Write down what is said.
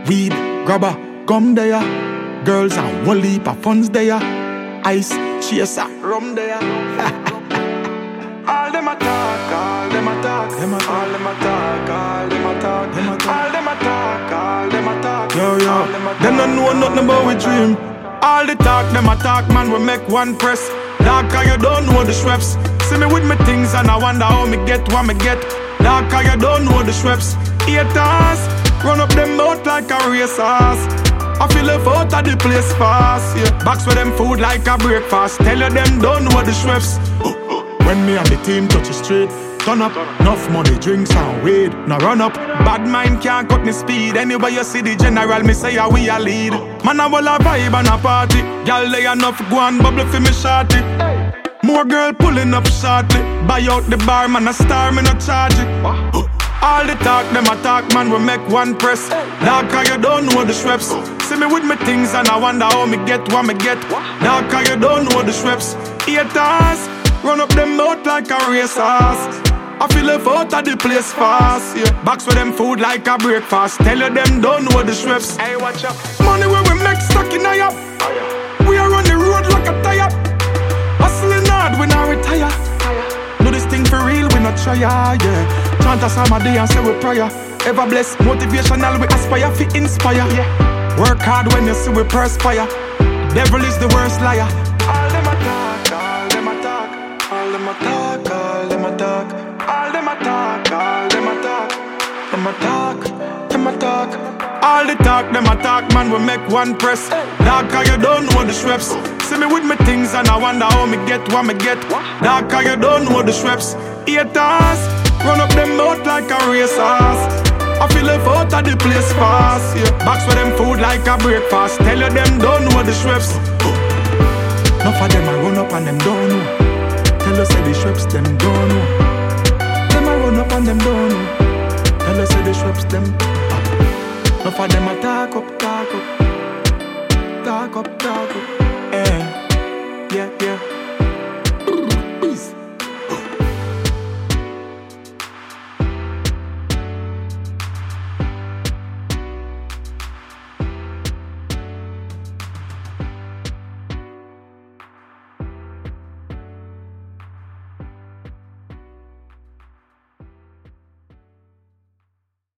Weed, grabber, gum there. Girls and one leap of funds there. Ice, chaser, rum there. All them attack, all them attack, all them attack, all them attack, all them attack, all them attack. Yo, them don't know nothing about we dream. All the talk, them attack, man, we make one press. Darker, you don't know the Schweppes. See me with me things and I wonder how me get what me get. Darker, you don't know the Schweppes. Haters, run up them mouth like a racehorse. I feel left out of the place fast, yeah. Box with them food like a breakfast. Tell you them don't know the Schweppes. When me and the team touch the street, turn up, enough money, drinks and weed. Now run up, bad mind can't cut me speed. Anyway you see the general, me say we a lead. Man I will a vibe and a party. Y'all lay enough, go and bubble for me shorty. More girl pulling up shortly. Buy out the bar, man a star, me no charge it. All the talk, them attack, man, we make one press. Darker, you don't know the Schweppes. See me with me things and I wonder how me get what me get. Darker, you don't know the Schweppes. Haters, run up them mouth like a racehorse. I feel left out of the place fast, yeah. Box with them food like a breakfast. Tell you them don't know the Schweppes. Hey, watch out. Money where we make stuck in a yap. We are on the road like a tire. Hustling hard, we not retire. Do this thing for real, we not try, yeah. Chant us all my day and say we prayer. Ever blessed, motivational, we aspire, fi inspire, yeah. Work hard when you see we perspire. Devil is the worst liar. All them attack, all them attack, all them attack, all them attack, all them attack, all them attack, them attack, them attack. All the talk, them attack, man, we make one press. Darker, you don't know the Schweppes. See me with me things and I wonder how me get what me get. Darker, you don't know the Schweppes. Haters, run up them mouth like a racehorse. I feel left out of the place fast, yeah. Box with them food like a breakfast. Tell you them don't know the Schweppes. Enough of them I run up and them don't know. Tell us say the Schweppes them don't know. Them I run up and them don't know. Tell us say the Schweppes them. Enough of them I talk up, talk up, talk up, talk up. Yeah, yeah.